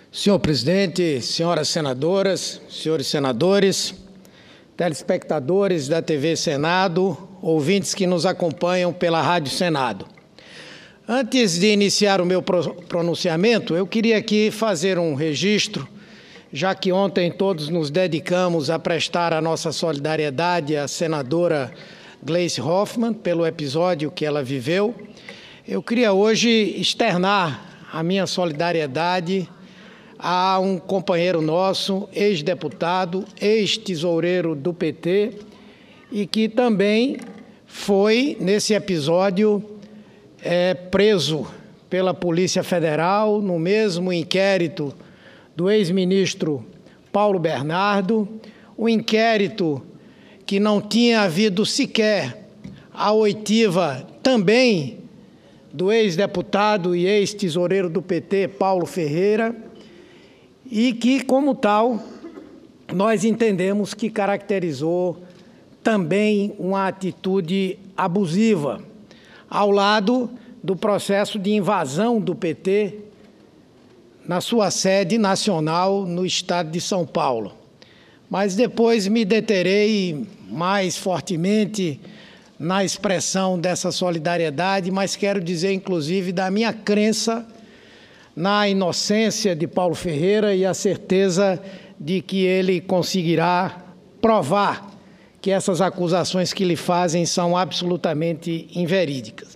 Senhor presidente, senhoras senadoras, senhores senadores, telespectadores da TV Senado, ouvintes que nos acompanham pela Rádio Senado. Antes de iniciar o meu pronunciamento, eu queria aqui fazer um registro, já que ontem todos nos dedicamos a prestar a nossa solidariedade à senadora Gleisi Hoffmann pelo episódio que ela viveu. Eu queria hoje externar a minha solidariedade a um companheiro nosso, ex-deputado, ex-tesoureiro do PT, e que também foi, nesse episódio, preso pela Polícia Federal, no mesmo inquérito do ex-ministro Paulo Bernardo, um inquérito que não tinha havido sequer a oitiva também do ex-deputado e ex-tesoureiro do PT, Paulo Ferreira, e que, como tal, nós entendemos que caracterizou também uma atitude abusiva, ao lado do processo de invasão do PT na sua sede nacional no estado de São Paulo. Mas depois me deterei mais fortemente na expressão dessa solidariedade, mas quero dizer, inclusive, da minha crença na inocência de Paulo Ferreira e a certeza de que ele conseguirá provar que essas acusações que lhe fazem são absolutamente inverídicas.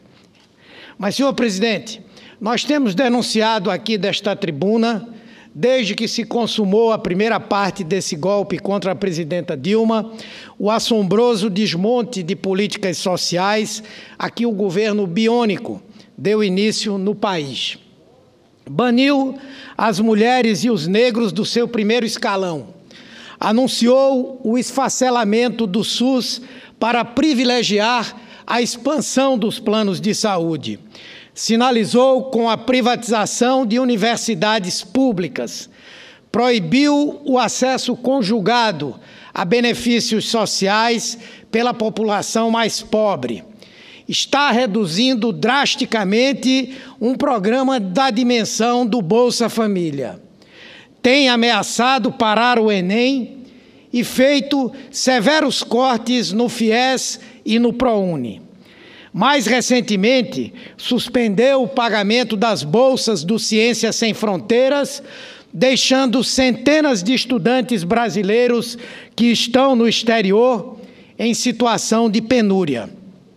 Mas, senhor presidente, nós temos denunciado aqui desta tribuna, desde que se consumou a primeira parte desse golpe contra a presidenta Dilma, o assombroso desmonte de políticas sociais a que o governo biônico deu início no país. Baniu as mulheres e os negros do seu primeiro escalão. Anunciou o esfacelamento do SUS para privilegiar a expansão dos planos de saúde. Sinalizou com a privatização de universidades públicas. Proibiu o acesso conjugado a benefícios sociais pela população mais pobre. Está reduzindo drasticamente um programa da dimensão do Bolsa Família. Tem ameaçado parar o Enem e feito severos cortes no FIES e no ProUni. Mais recentemente, suspendeu o pagamento das bolsas do Ciência Sem Fronteiras, deixando centenas de estudantes brasileiros que estão no exterior em situação de penúria.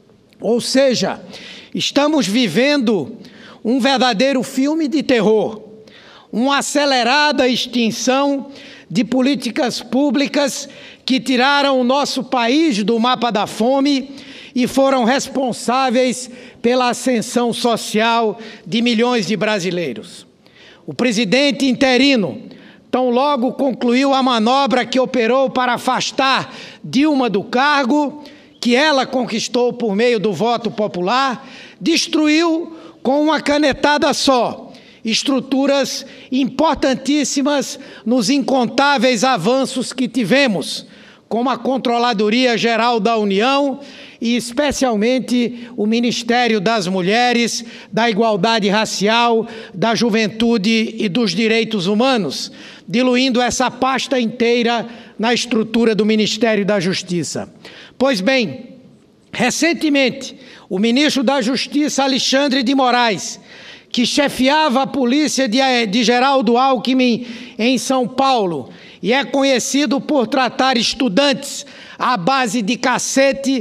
Ou seja, estamos vivendo um verdadeiro filme de terror, uma acelerada extinção de políticas públicas que tiraram o nosso país do mapa da fome e foram responsáveis pela ascensão social de milhões de brasileiros. O presidente interino, tão logo concluiu a manobra que operou para afastar Dilma do cargo, que ela conquistou por meio do voto popular, destruiu com uma canetada só estruturas importantíssimas nos incontáveis avanços que tivemos, como a Controladoria Geral da União e especialmente o Ministério das Mulheres, da Igualdade Racial, da Juventude e dos Direitos Humanos, diluindo essa pasta inteira na estrutura do Ministério da Justiça. Pois bem, recentemente, o ministro da Justiça, Alexandre de Moraes, que chefiava a polícia de Geraldo Alckmin em São Paulo e é conhecido por tratar estudantes à base de cacete,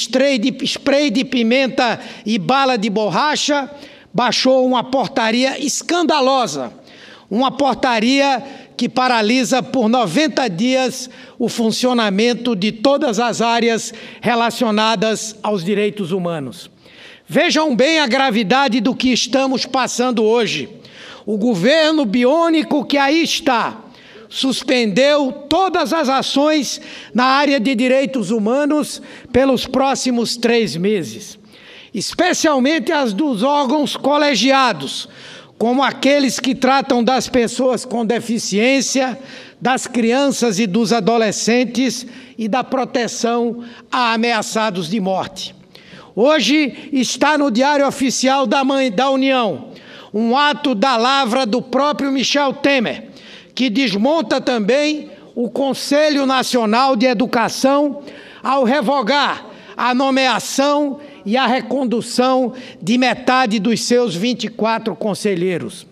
spray de pimenta e bala de borracha, baixou uma portaria escandalosa, uma portaria que paralisa por 90 dias o funcionamento de todas as áreas relacionadas aos direitos humanos. Vejam bem a gravidade do que estamos passando hoje. O governo biônico que aí está suspendeu todas as ações na área de direitos humanos pelos próximos 3 meses, especialmente as dos órgãos colegiados, como aqueles que tratam das pessoas com deficiência, das crianças e dos adolescentes e da proteção a ameaçados de morte. Hoje está no Diário Oficial da União um ato da lavra do próprio Michel Temer, que desmonta também o Conselho Nacional de Educação ao revogar a nomeação e a recondução de metade dos seus 24 conselheiros.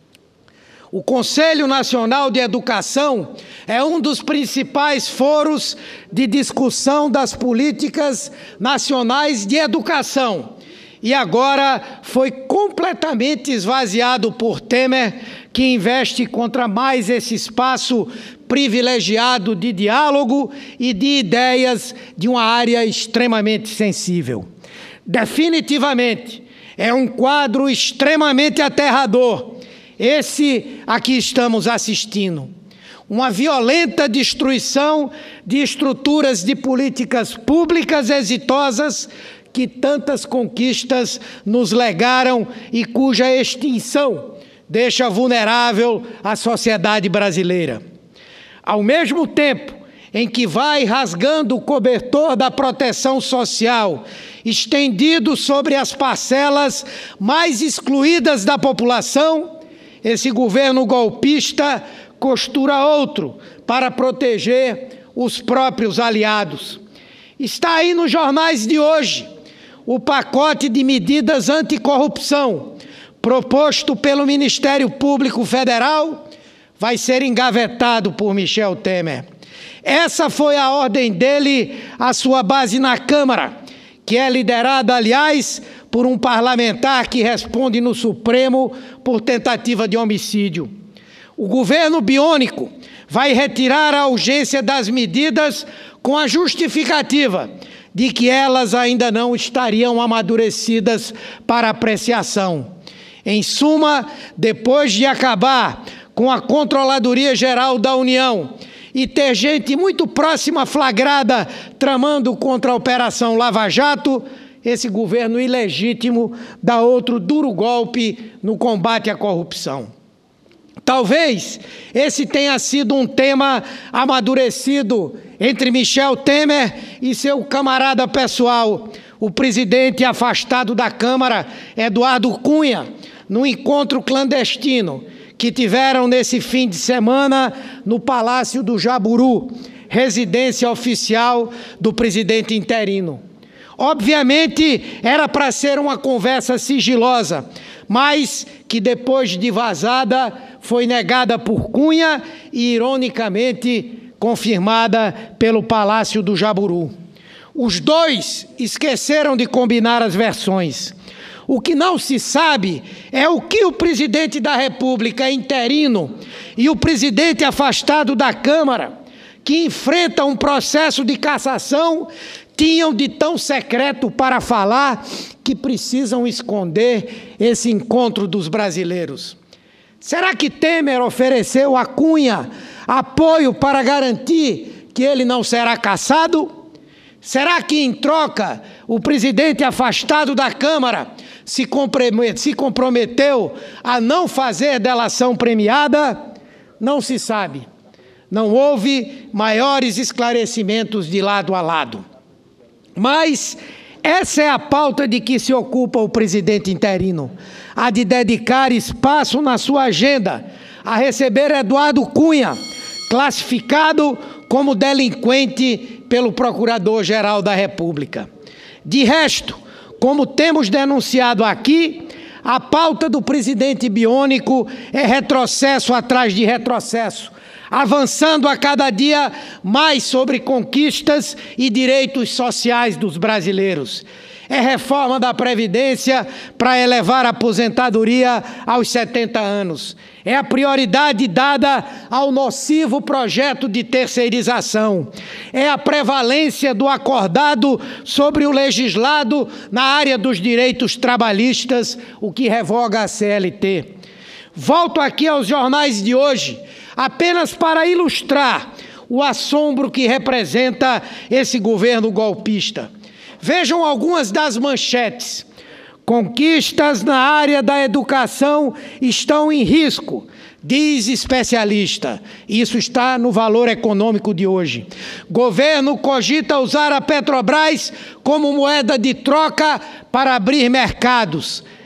O Conselho Nacional de Educação é um dos principais foros de discussão das políticas nacionais de educação e agora foi completamente esvaziado por Temer, que investe contra mais esse espaço privilegiado de diálogo e de ideias de uma área extremamente sensível. Definitivamente, é um quadro extremamente aterrador esse a que estamos assistindo. Uma violenta destruição de estruturas de políticas públicas exitosas que tantas conquistas nos legaram e cuja extinção deixa vulnerável a sociedade brasileira. Ao mesmo tempo em que vai rasgando o cobertor da proteção social, estendido sobre as parcelas mais excluídas da população, esse governo golpista costura outro para proteger os próprios aliados. Está aí nos jornais de hoje o pacote de medidas anticorrupção proposto pelo Ministério Público Federal vai ser engavetado por Michel Temer. Essa foi a ordem dele à sua base na Câmara, que é liderada, aliás, por um parlamentar que responde no Supremo por tentativa de homicídio. O governo biônico vai retirar a urgência das medidas com a justificativa de que elas ainda não estariam amadurecidas para apreciação. Em suma, depois de acabar com a Controladoria Geral da União e ter gente muito próxima flagrada tramando contra a Operação Lava Jato, esse governo ilegítimo dá outro duro golpe no combate à corrupção. Talvez esse tenha sido um tema amadurecido entre Michel Temer e seu camarada pessoal, o presidente afastado da Câmara, Eduardo Cunha, no encontro clandestino que tiveram nesse fim de semana no Palácio do Jaburu, residência oficial do presidente interino. Obviamente, era para ser uma conversa sigilosa, mas que depois de vazada foi negada por Cunha e, ironicamente, confirmada pelo Palácio do Jaburu. Os dois esqueceram de combinar as versões. O que não se sabe é o que o presidente da República interino e o presidente afastado da Câmara, que enfrentam um processo de cassação, tinham de tão secreto para falar que precisam esconder esse encontro dos brasileiros. Será que Temer ofereceu a Cunha apoio para garantir que ele não será cassado? Será que, em troca, o presidente afastado da Câmara se comprometeu a não fazer delação premiada? Não se sabe. Não houve maiores esclarecimentos de lado a lado. Mas essa é a pauta de que se ocupa o presidente interino, a de dedicar espaço na sua agenda a receber Eduardo Cunha, classificado como delinquente pelo Procurador-Geral da República. De resto, como temos denunciado aqui, a pauta do presidente biônico é retrocesso atrás de retrocesso, avançando a cada dia mais sobre conquistas e direitos sociais dos brasileiros. É reforma da Previdência para elevar a aposentadoria aos 70 anos. É a prioridade dada ao nocivo projeto de terceirização. É a prevalência do acordado sobre o legislado na área dos direitos trabalhistas, o que revoga a CLT. Volto aqui aos jornais de hoje, apenas para ilustrar o assombro que representa esse governo golpista. Vejam algumas das manchetes. Conquistas na área da educação estão em risco, diz especialista. Isso está no Valor Econômico de hoje. Governo cogita usar a Petrobras como moeda de troca para abrir mercados.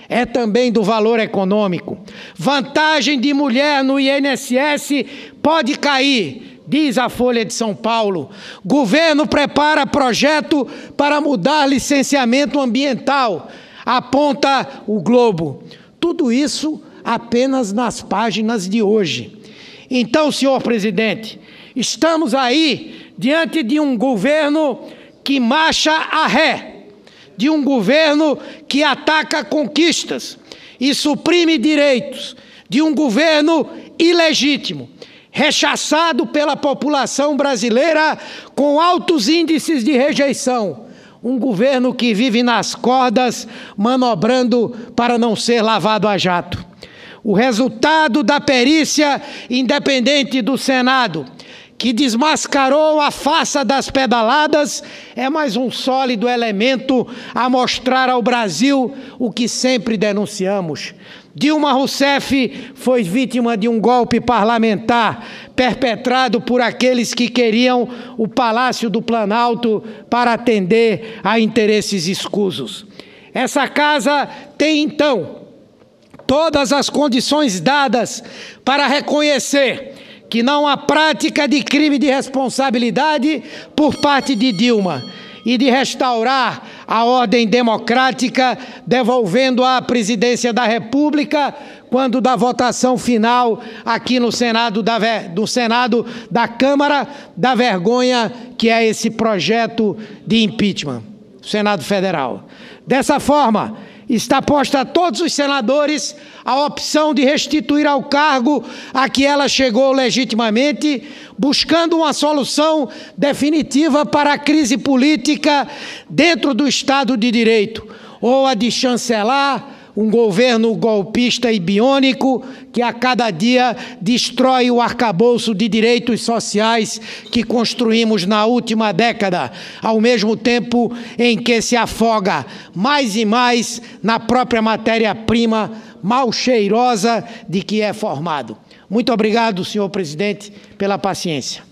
é também do valor econômico. Vantagem de mulher no INSS pode cair, diz a Folha de São Paulo. Governo prepara projeto para mudar licenciamento ambiental, aponta o Globo. Tudo isso apenas nas páginas de hoje. Então, senhor presidente, estamos aí diante de um governo que marcha a ré, de um governo que ataca conquistas e suprime direitos, de um governo ilegítimo, rechaçado pela população brasileira com altos índices de rejeição. Um governo que vive nas cordas, manobrando para não ser lavado a jato. O resultado da perícia independente do Senado, que desmascarou a farsa das pedaladas, é mais um sólido elemento a mostrar ao Brasil o que sempre denunciamos. Dilma Rousseff foi vítima de um golpe parlamentar perpetrado por aqueles que queriam o Palácio do Planalto para atender a interesses escusos. Essa casa tem, então, todas as condições dadas para reconhecer que não há prática de crime de responsabilidade por parte de Dilma e de restaurar a ordem democrática, devolvendo-a à presidência da República quando da votação final aqui no Senado da Câmara da vergonha que é esse projeto de impeachment, Senado Federal. Dessa forma, está posta a todos os senadores a opção de restituir ao cargo a que ela chegou legitimamente, buscando uma solução definitiva para a crise política dentro do Estado de Direito, ou a de chancelar um governo golpista e biônico que a cada dia destrói o arcabouço de direitos sociais que construímos na última década, ao mesmo tempo em que se afoga mais e mais na própria matéria-prima mal cheirosa de que é formado. Muito obrigado, senhor presidente, pela paciência.